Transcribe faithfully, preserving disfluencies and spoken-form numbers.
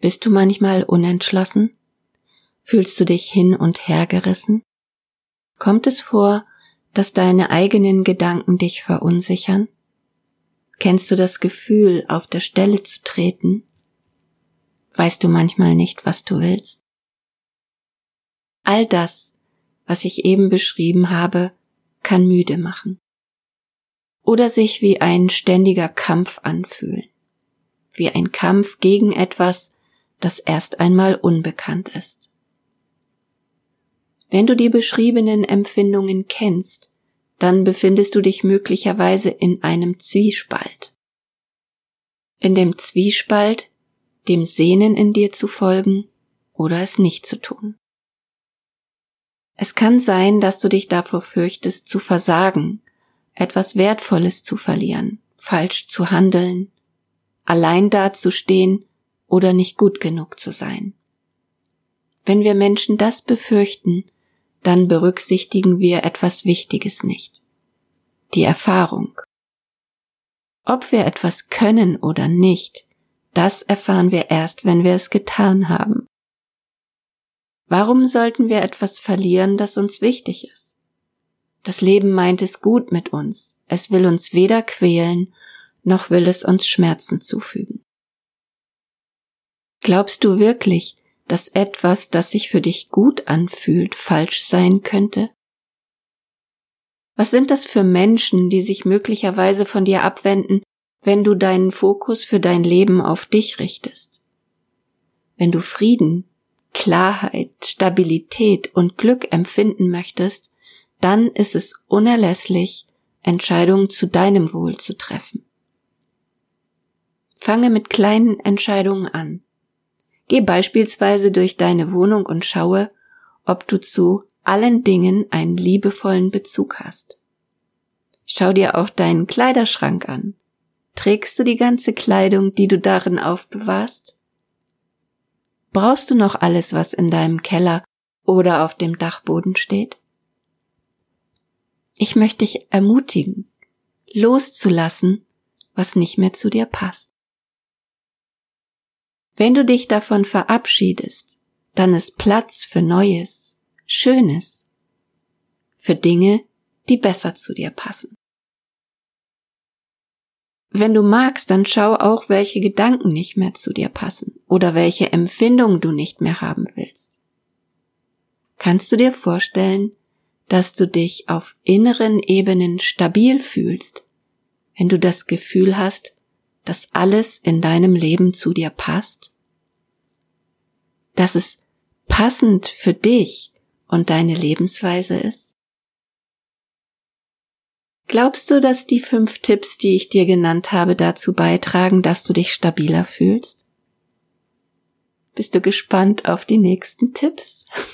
Bist du manchmal unentschlossen? Fühlst du dich hin und her gerissen? Kommt es vor, dass deine eigenen Gedanken dich verunsichern? Kennst du das Gefühl, auf der Stelle zu treten? Weißt du manchmal nicht, was du willst? All das, was ich eben beschrieben habe, kann müde machen. Oder sich wie ein ständiger Kampf anfühlen. Wie ein Kampf gegen etwas, das erst einmal unbekannt ist. Wenn du die beschriebenen Empfindungen kennst, dann befindest du dich möglicherweise in einem Zwiespalt. In dem Zwiespalt, dem Sehnen in dir zu folgen oder es nicht zu tun. Es kann sein, dass du dich davor fürchtest, zu versagen, etwas Wertvolles zu verlieren, falsch zu handeln, allein dazustehen oder nicht gut genug zu sein. Wenn wir Menschen das befürchten, dann berücksichtigen wir etwas Wichtiges nicht. Die Erfahrung. Ob wir etwas können oder nicht, das erfahren wir erst, wenn wir es getan haben. Warum sollten wir etwas verlieren, das uns wichtig ist? Das Leben meint es gut mit uns. Es will uns weder quälen, noch will es uns Schmerzen zufügen. Glaubst du wirklich, dass etwas, das sich für dich gut anfühlt, falsch sein könnte? Was sind das für Menschen, die sich möglicherweise von dir abwenden, wenn du deinen Fokus für dein Leben auf dich richtest? Wenn du Frieden, Klarheit, Stabilität und Glück empfinden möchtest, dann ist es unerlässlich, Entscheidungen zu deinem Wohl zu treffen. Fange mit kleinen Entscheidungen an. Geh beispielsweise durch deine Wohnung und schaue, ob du zu allen Dingen einen liebevollen Bezug hast. Schau dir auch deinen Kleiderschrank an. Trägst du die ganze Kleidung, die du darin aufbewahrst? Brauchst du noch alles, was in deinem Keller oder auf dem Dachboden steht? Ich möchte dich ermutigen, loszulassen, was nicht mehr zu dir passt. Wenn du dich davon verabschiedest, dann ist Platz für Neues, Schönes, für Dinge, die besser zu dir passen. Wenn du magst, dann schau auch, welche Gedanken nicht mehr zu dir passen oder welche Empfindungen du nicht mehr haben willst. Kannst du dir vorstellen, dass du dich auf inneren Ebenen stabil fühlst, wenn du das Gefühl hast, dass alles in deinem Leben zu dir passt? Dass es passend für dich und deine Lebensweise ist? Glaubst du, dass die fünf Tipps, die ich dir genannt habe, dazu beitragen, dass du dich stabiler fühlst? Bist du gespannt auf die nächsten Tipps?